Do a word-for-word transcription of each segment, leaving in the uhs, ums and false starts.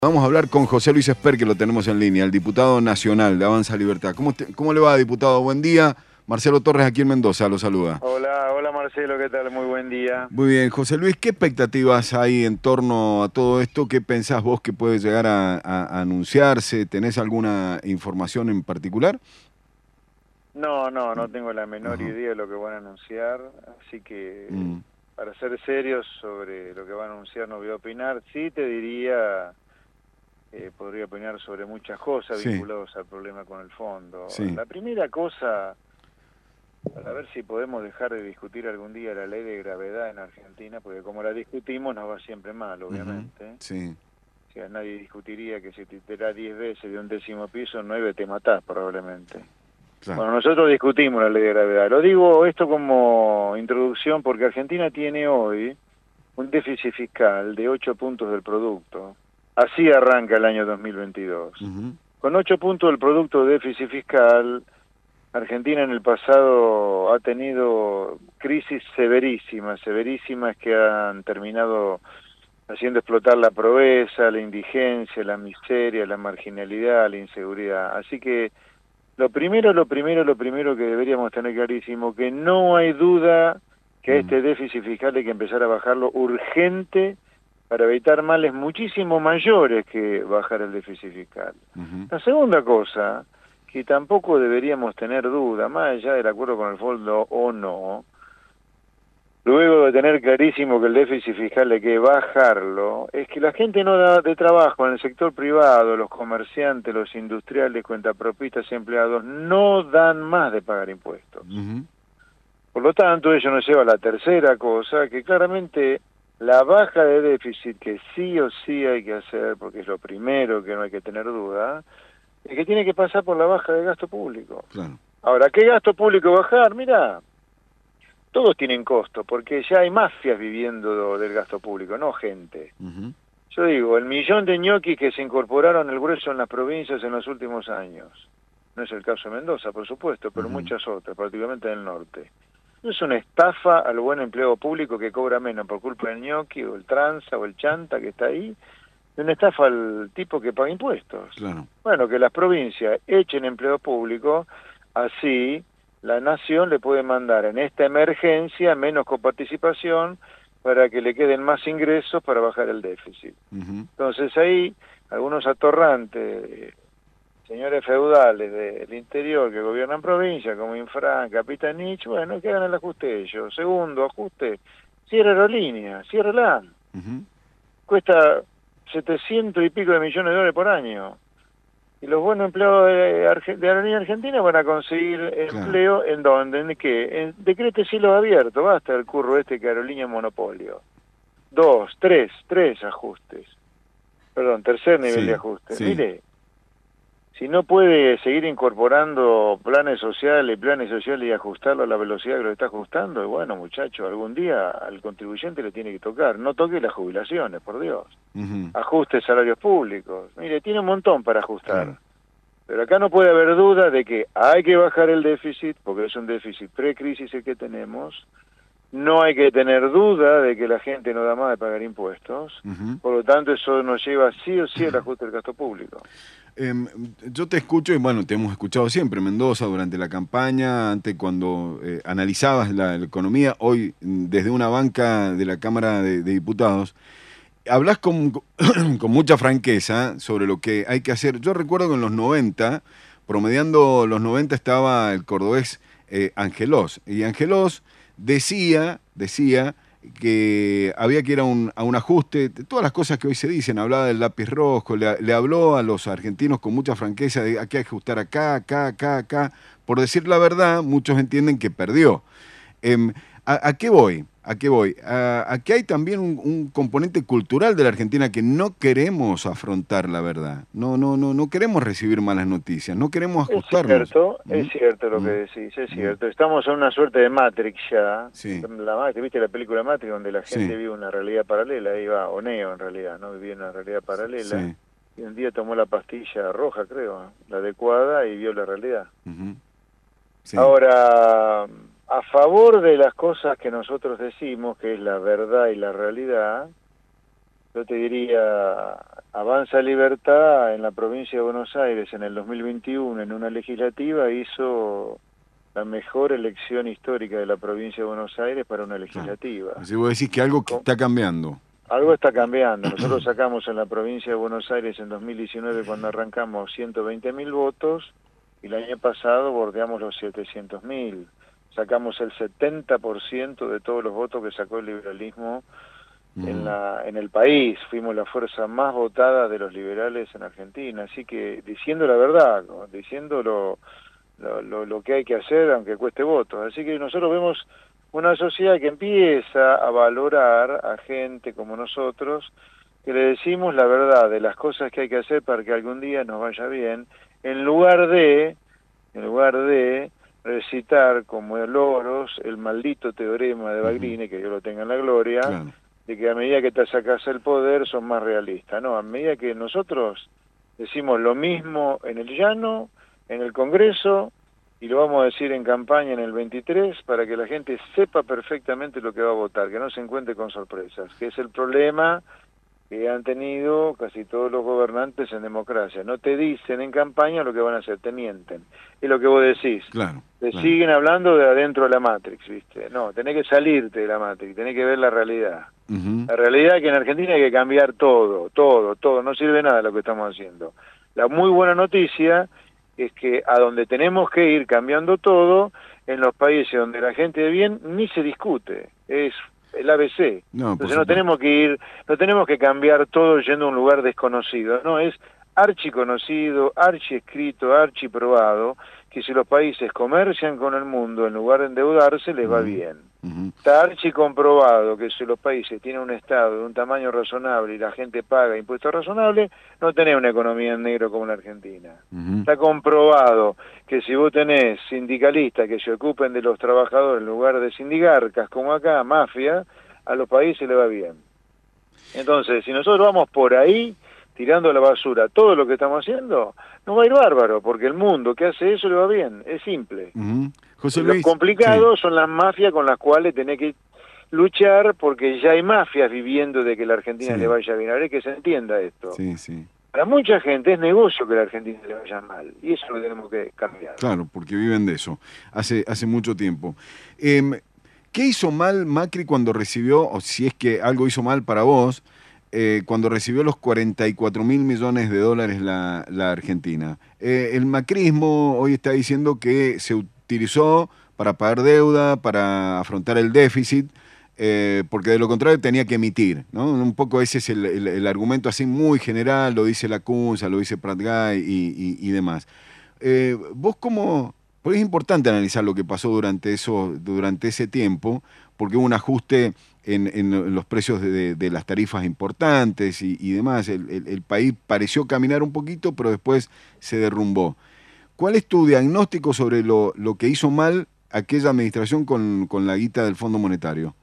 Vamos a hablar con José Luis Esper, que lo tenemos en línea, el diputado nacional de Avanza Libertad. ¿Cómo, te, ¿Cómo le va, diputado? Buen día. Marcelo Torres, aquí en Mendoza, lo saluda. Hola, hola Marcelo, ¿qué tal? Muy buen día. Muy bien, José Luis, ¿qué expectativas hay en torno a todo esto? ¿Qué pensás vos que puede llegar a, a- a anunciarse? ¿Tenés alguna información en particular? No, no, no tengo la menor Ajá. idea de lo que van a anunciar, así que Mm, para ser serios sobre lo que van a anunciar no voy a opinar. Sí te diría, eh, podría opinar sobre muchas cosas sí, vinculadas al problema con el fondo. sí. La primera cosa, para ver si podemos dejar de discutir algún día la ley de gravedad en Argentina, porque como la discutimos nos va siempre mal, Ujú, obviamente. sí, O sea, nadie discutiría que si te tirás diez veces de un décimo piso, nueve te matás probablemente. claro. Bueno, nosotros discutimos la ley de gravedad. Lo digo esto como introducción porque Argentina tiene hoy un déficit fiscal de ocho puntos del producto. Así arranca el año dos mil veintidós. Ujú, Con ocho puntos del producto de déficit fiscal, Argentina en el pasado ha tenido crisis severísimas, severísimas que han terminado haciendo explotar la pobreza, la indigencia, la miseria, la marginalidad, la inseguridad. Así que lo primero, lo primero, lo primero que deberíamos tener clarísimo, que no hay duda que mm, este déficit fiscal hay que empezar a bajarlo urgente para evitar males muchísimo mayores que bajar el déficit fiscal. ujú, La segunda cosa, que tampoco deberíamos tener duda, más allá del acuerdo con el fondo o no, luego de tener clarísimo que el déficit fiscal hay que bajarlo, es que la gente no da de trabajo en el sector privado, los comerciantes, los industriales, cuentapropistas y empleados, no dan más de pagar impuestos. ujú, Por lo tanto, ello nos lleva a la tercera cosa, que claramente la baja de déficit, que sí o sí hay que hacer, porque es lo primero que no hay que tener duda, es que tiene que pasar por la baja de gasto público. claro. Ahora, ¿qué gasto público bajar? Mira, todos tienen costo, porque ya hay mafias viviendo del gasto público, no gente. Ujú, Yo digo, el millón de ñoquis que se incorporaron el grueso en las provincias en los últimos años. No es el caso de Mendoza, por supuesto, pero ujú, muchas otras, particularmente en el norte. No es una estafa al buen empleo público que cobra menos por culpa del ñoqui o el tranza o el chanta que está ahí. Es una estafa al tipo que paga impuestos. claro. Bueno, que las provincias echen empleo público, así la nación le puede mandar en esta emergencia menos coparticipación para que le queden más ingresos para bajar el déficit. Ujú, Entonces ahí algunos atorrantes, eh, señores feudales del interior que gobiernan provincia, como Infran, Capitanich, bueno, que hagan el ajuste ellos. Segundo, ajuste, cierre aerolínea, ciérrela. ujú, Cuesta setecientos y pico de millones de dólares por año. Y los buenos empleados de, Arge- de Aerolínea Argentina van a conseguir claro. empleo en donde, en qué, en decrete cielo abierto, basta el curro este que Aerolínea es monopolio. Dos, tres, tres ajustes. Perdón, tercer nivel de Sí, ajuste. sí. Mire, si no puede seguir incorporando planes sociales, planes sociales y ajustarlo a la velocidad que lo está ajustando, y bueno, muchacho, algún día al contribuyente le tiene que tocar. No toque las jubilaciones, por Dios. Ujú, Ajuste salarios públicos. Mire, tiene un montón para ajustar. claro. Pero acá no puede haber duda de que hay que bajar el déficit, porque es un déficit pre-crisis el que tenemos. No hay que tener duda de que la gente no da más de pagar impuestos. Ujú. Por lo tanto, eso nos lleva sí o sí al ajuste del gasto público. Em, yo te escucho y bueno, te hemos escuchado siempre en Mendoza durante la campaña, antes cuando eh, analizabas la, la economía, hoy mm, desde una banca de la Cámara de, de Diputados, hablas con, con mucha franqueza sobre lo que hay que hacer. Yo recuerdo que en los noventa, promediando los noventa, estaba el cordobés eh, Angelós, y Angelós decía, decía que había que ir a un, a un ajuste, de todas las cosas que hoy se dicen, hablaba del lápiz rojo, le, le habló a los argentinos con mucha franqueza de hay que ajustar acá, acá, acá, acá. Por decir la verdad, muchos entienden que perdió. Em, ¿a, a qué voy? ¿A qué voy? A, a que hay también un, un componente cultural de la Argentina que no queremos afrontar la verdad. No, no, no, no queremos recibir malas noticias, no queremos Es ajustarnos. cierto, es ¿Mm? cierto lo que ¿Mm? decís, es ¿Mm? cierto. Estamos en una suerte de Matrix ya. Sí, La Matrix, ¿viste la película Matrix donde la gente sí, vive una realidad paralela? Ahí va, o Neo en realidad, ¿no? Vivía una realidad paralela. sí. Y un día tomó la pastilla roja, creo, la adecuada, y vio la realidad. Ujú, sí. Ahora, a favor de las cosas que nosotros decimos, que es la verdad y la realidad, yo te diría, Avanza Libertad en la provincia de Buenos Aires en el dos mil veintiuno, en una legislativa, hizo la mejor elección histórica de la provincia de Buenos Aires para una legislativa. Así vos decís que algo que está cambiando. Algo está cambiando. Nosotros sacamos en la provincia de Buenos Aires en dos mil diecinueve, cuando arrancamos, ciento veinte mil votos, y el año pasado bordeamos los setecientos mil. Sacamos el setenta por ciento de todos los votos que sacó el liberalismo mm. en, la, en el país. Fuimos la fuerza más votada de los liberales en Argentina. Así que, diciendo la verdad, diciendo lo, lo, lo, lo que hay que hacer, aunque cueste votos. Así que nosotros vemos una sociedad que empieza a valorar a gente como nosotros, que le decimos la verdad de las cosas que hay que hacer para que algún día nos vaya bien, en lugar de, en lugar de recitar como loros el maldito teorema de Bagrini, que Dios lo tenga en la gloria, claro, de que a medida que te sacas el poder son más realistas. No, a medida que nosotros decimos lo mismo en el llano, en el Congreso, y lo vamos a decir en campaña en el veintitrés, para que la gente sepa perfectamente lo que va a votar, que no se encuentre con sorpresas, que es el problema que han tenido casi todos los gobernantes en democracia. No te dicen en campaña lo que van a hacer, te mienten. Es lo que vos decís. Claro, te claro. siguen hablando de adentro de la Matrix, ¿viste? No, tenés que salirte de la Matrix, tenés que ver la realidad. Uh-huh. La realidad es que en Argentina hay que cambiar todo, todo, todo. No sirve nada lo que estamos haciendo. La muy buena noticia es que a donde tenemos que ir cambiando todo, en los países donde la gente de bien ni se discute. Es el A B C. No, Entonces no tenemos que ir, no tenemos que cambiar todo yendo a un lugar desconocido, no, es archiconocido, archiescrito, archiprobado, que si los países comercian con el mundo en lugar de endeudarse, les va uh-huh. bien. Uh-huh. Está archicomprobado que si los países tienen un Estado de un tamaño razonable y la gente paga impuestos razonables, no tenés una economía en negro como la Argentina. Uh-huh. Está comprobado que si vos tenés sindicalistas que se ocupen de los trabajadores en lugar de sindigarcas, como acá, mafia, a los países les va bien. Entonces, si nosotros vamos por ahí, tirando a la basura todo lo que estamos haciendo, no va a ir bárbaro, porque el mundo que hace eso le va bien, es simple. Uh-huh. José Luis, Los complicados sí. son las mafias con las cuales tenés que luchar, porque ya hay mafias viviendo de que la Argentina sí. le vaya bien. Ahora hay que se entienda esto. Sí, sí. Para mucha gente es negocio que la Argentina le vaya mal, y eso lo tenemos que cambiar. Claro, porque viven de eso, hace, hace mucho tiempo. Eh, ¿Qué hizo mal Macri cuando recibió, o si es que algo hizo mal para vos, Eh, cuando recibió los cuarenta y cuatro mil millones de dólares la, la Argentina? Eh, el macrismo hoy está diciendo que se utilizó para pagar deuda, para afrontar el déficit, eh, porque de lo contrario tenía que emitir, ¿no? Un poco ese es el, el, el argumento así muy general, lo dice Lacunza, lo dice Pratgay y, y, y demás. Eh, ¿Vos cómo...? Porque es importante analizar lo que pasó durante, eso, durante ese tiempo, porque hubo un ajuste en, en los precios de, de, de las tarifas importantes y, y demás. El, el, el país pareció caminar un poquito, pero después se derrumbó. ¿Cuál es tu diagnóstico sobre lo, lo que hizo mal aquella administración con, con la guita del Fondo Monetario?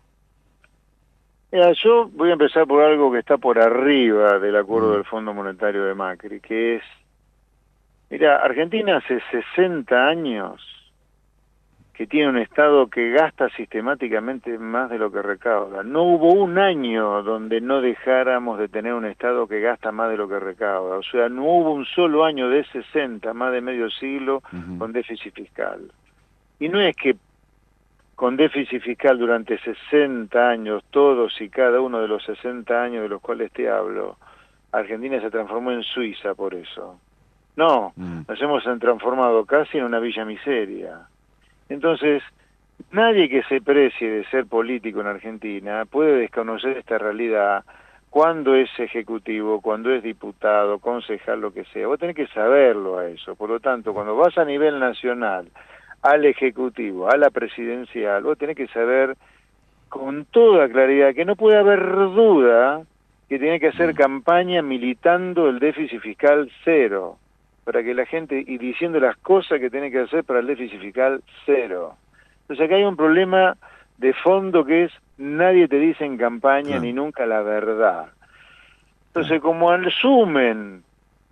Mira, yo voy a empezar por algo que está por arriba del acuerdo mm. del Fondo Monetario de Macri, que es, mira, Argentina hace sesenta años que tiene un Estado que gasta sistemáticamente más de lo que recauda. No hubo un año donde no dejáramos de tener un Estado que gasta más de lo que recauda. O sea, no hubo un solo año de sesenta, más de medio siglo, uh-huh. con déficit fiscal. Y no es que con déficit fiscal durante sesenta años, todos y cada uno de los sesenta años de los cuales te hablo, Argentina se transformó en Suiza por eso. No, uh-huh. nos hemos transformado casi en una villa miseria. Entonces, nadie que se precie de ser político en Argentina puede desconocer esta realidad cuando es ejecutivo, cuando es diputado, concejal, lo que sea. Vos tenés que saberlo a eso. Por lo tanto, cuando vas a nivel nacional, al ejecutivo, a la presidencial, vos tenés que saber con toda claridad que no puede haber duda que tiene que hacer campaña militando el déficit fiscal cero, para que la gente, y diciendo las cosas que tiene que hacer para el déficit fiscal cero. Entonces acá hay un problema de fondo que es, nadie te dice en campaña, claro, ni nunca la verdad. Entonces, como asumen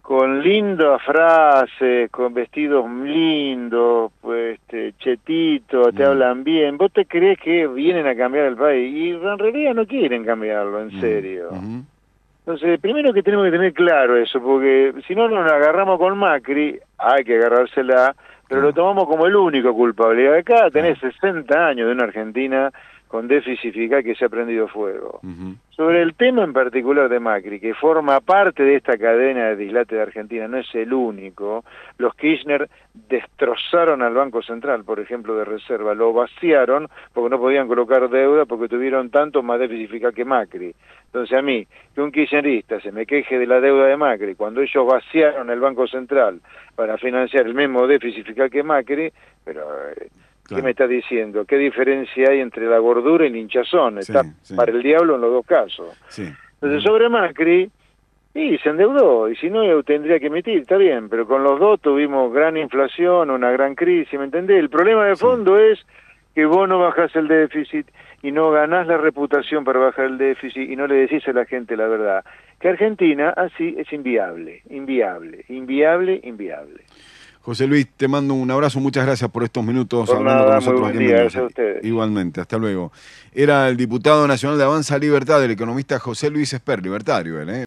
con lindas frases, con vestidos lindos, pues, este, chetitos, te Mm. hablan bien. ¿Vos te creés que vienen a cambiar el país? Y en realidad no quieren cambiarlo, en Mm. serio. Uh-huh. Entonces, primero que tenemos que tener claro eso, porque si no nos agarramos con Macri, hay que agarrársela, pero Claro. lo tomamos como el único culpable. Acá tenés Claro. sesenta años de una Argentina con déficit fiscal que se ha prendido fuego. Uh-huh. Sobre el tema en particular de Macri, que forma parte de esta cadena de dislate de Argentina, no es el único, los Kirchner destrozaron al Banco Central, por ejemplo, de reserva, lo vaciaron porque no podían colocar deuda porque tuvieron tanto más déficit fiscal que Macri. Entonces a mí, que un kirchnerista se me queje de la deuda de Macri cuando ellos vaciaron el Banco Central para financiar el mismo déficit fiscal que Macri, pero... Eh, Claro. ¿qué me está diciendo? ¿Qué diferencia hay entre la gordura y el hinchazón? Está Sí, sí. para el diablo en los dos casos. Sí. Entonces, Uh-huh. sobre Macri, y se endeudó, y si no, tendría que emitir, está bien, pero con los dos tuvimos gran inflación, una gran crisis, ¿me entendés? El problema de fondo sí. es que vos no bajás el déficit y no ganás la reputación para bajar el déficit y no le decís a la gente la verdad. Que Argentina así es inviable, inviable, inviable, inviable. José Luis, te mando un abrazo, muchas gracias por estos minutos Por hablando nada, con nosotros muy buen aquí en día, Mendoza. gracias a ustedes. Igualmente, hasta luego. Era el diputado nacional de Avanza Libertad, el economista José Luis Esper, libertario, él, ¿eh?